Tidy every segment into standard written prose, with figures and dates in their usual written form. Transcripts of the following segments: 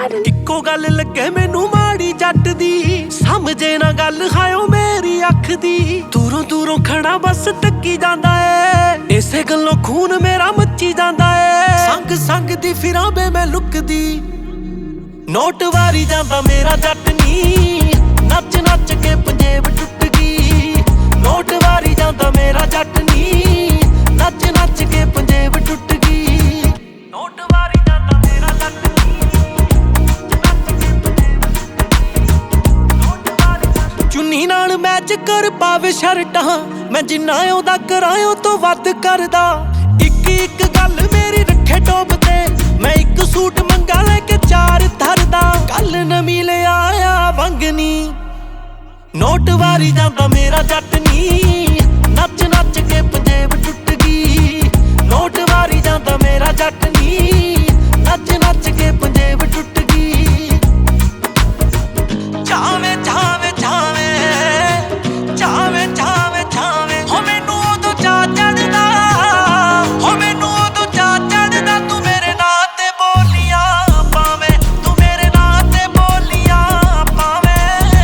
ਇੱਕੋ ਗੱਲ ਲੱਗੇ ਮੈਨੂੰ ਮਾੜੀ ਜੱਟ ਦੀ, ਸਮਝੇ ਨਾ ਗੱਲ ਹਾਇਓ ਮੇਰੀ ਅੱਖ ਦੀ। ਦੂਰੋਂ ਦੂਰੋਂ ਖੜਾ ਬਸ ਤੱਕੀ ਜਾਂਦਾ ਏ, ਇਸੇ ਗੱਲੋਂ ਖੂਨ ਮੇਰਾ ਮੱਚੀ ਜਾਂਦਾ ਏ। ਸੰਗ ਸੰਗ ਦੀ ਫਿਰਾਂ ਬੇ ਮੈਂ ਲੁਕਦੀ, ਨੋਟ ਵਾਰੀ ਜਾਂਦਾ ਮੇਰਾ ਜੱਟ ਨੀ, ਨੱਚ ਨੱਚ ਕੇ ਪੰਜੇਬ ਟੁੱਟ ਗਈ। ਨੋਟ ਵਾਰੀ ਜਾਂਦਾ ਮੇਰਾ ਜੱਟ ਨੀ, ਨੱਚ ਨੱਚ ਕੇ ਪੰਜੇਬ ਟੁੱਟ ਗਈ। ਨੋਟ ਵਾਰੀ ਜਾਂਦਾ ਮੇਰਾ ਜੱਟ ਨੀ, ਨੱਚ ਕੇ ਪੰਜੇਬ ਟੁੱਟ ਗਈ। ਚੁੰਨੀ ਨਾਲ ਮੈਚ ਕਰ ਪਾਵੇ ਸ਼ਰਟਾਂ, ਮੈਂ ਜਿੰਨਾ ਉਹਦਾ ਕਰਾਇਓ ਤੋਂ ਵੱਧ ਕਰਦਾ। ਇੱਕ ਇੱਕ ਗੱਲ ਮੇਰੀ ਰੱਖੇ ਟੋਪ ਤੇ, ਮੈਂ ਇੱਕ ਸੂਟ ਮੰਗਾ ਲੈ ਕੇ ਚਾਰ ਧਰਦਾ। ਕੱਲ ਨਵੀਂ ਲਿਆ ਆ ਵੰਗਨੀ, ਨੋਟ ਵਾਰੀ ਜਾਂਦਾ ਮੇਰਾ ਜੱਟ ਨੀ, ਨੱਚ ਨੱਚ ਕੇ ਪੰਜੇਬ ਟੁੱਟ ਗਈ। ਨੋਟ ਵਾਰੀ ਜਾਂਦਾ ਮੇਰਾ ਜੱਟ ਨੀ, ਨੱਚ ਨੱਚ ਕੇ ਪੰਜੇਬ ਟੁੱਟ ਗਈ। ਚਾਵੇਂ ਚਾਵੇਂ ਚਾਵੇਂ ਚਾਵੇਂ ਚਾਵੇਂ ਚਾਵੇਂ, ਹੋ ਮੈਨੂੰ ਉਦੋਂ ਚਾਅ ਚੜ੍ਹਦਾ, ਹੋ ਮੈਨੂੰ ਉਦੋਂ ਚਾਅ ਚੜ੍ਹਦਾ। ਤੂੰ ਮੇਰੇ ਨਾਂ ਤੇ ਬੋਲੀਆਂ ਪਾਵੇਂ, ਤੂੰ ਮੇਰੇ ਨਾਂ ਤੇ ਬੋਲੀਆਂ ਪਾਵੇਂ।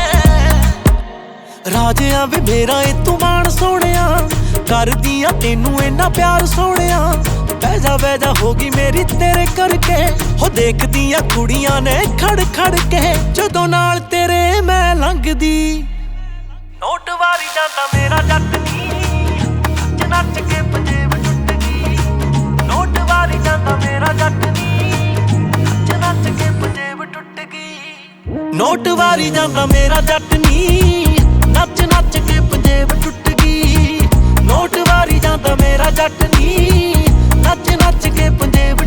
ਰਾਜਿਆਂ ਵੇ ਮੇਰਾ ਏ ਤੂੰ ਮਾਣ ਸੋਹਣਿਆ, ਕਰਦੀਆਂ ਤੈਨੂੰ ਇੰਨਾ ਪਿਆਰ ਸੋਹਣਿਆ। ਬਹਿ ਜਾ ਹੋ ਗਈ ਮੇਰੀ ਤੇਰੇ ਕਰਕੇ, ਹੋ ਦੇਖਦੀਆਂ ਕੁੜੀਆਂ ਨੇ ਖੜ ਖੜ ਕੇ, ਜਦੋਂ ਨਾਲ ਤੇਰੇ ਮੈਂ ਲੰਘਦੀ। ਨੋਟ ਵਾਰੀ ਜਾਂਦਾ ਮੇਰਾ ਜੱਟ ਨੀ, ਨੱਚ ਨੱਚ ਕੇ ਪੰਜੇਬ ਟੁੱਟ ਗਈ। ਨੋਟ ਵਾਰੀ ਜਾਂਦਾ ਮੇਰਾ ਜੱਟ ਨੀ, ਨੱਚ ਨੱਚ ਕੇ ਪੰਜੇਬ ਟੁੱਟ ਗਈ। ਨੋਟ ਵਾਰੀ ਜਾਂਦਾ ਮੇਰਾ ਜੱਟ ਨੀ, ਨੱਚ ਨੱਚ ਕੇ ਪੰਜੇਬ ਟੁੱਟ ਗਈ। ਨੋਟ ਵਾਰੀ ਜਾਂਦਾ ਮੇਰਾ ਜੱਟ ਨੀ, ਨੱਚ ਨੱਚ ਕੇ ਪੰਜੇਬ